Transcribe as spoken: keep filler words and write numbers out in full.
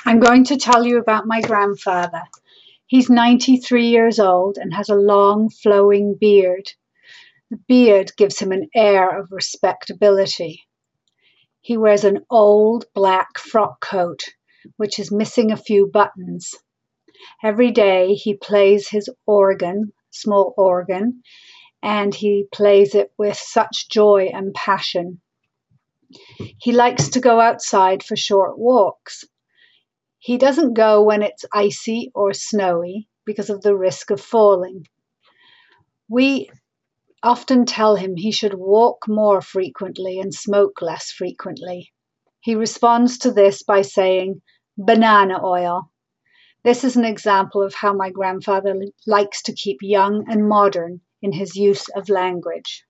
I'm going to tell you about my grandfather. He's ninety-three years old and has a long flowing beard. The beard gives him an air of respectability. He wears an old black frock coat, which is missing a few buttons. Every day he plays his organ, small organ, and he plays it with such joy and passion. He likes to go outside for short walks. He doesn't go when it's icy or snowy because of the risk of falling. We often tell him he should walk more frequently and smoke less frequently. He responds to this by saying, "banana oil." This is an example of how my grandfather likes to keep young and modern in his use of language.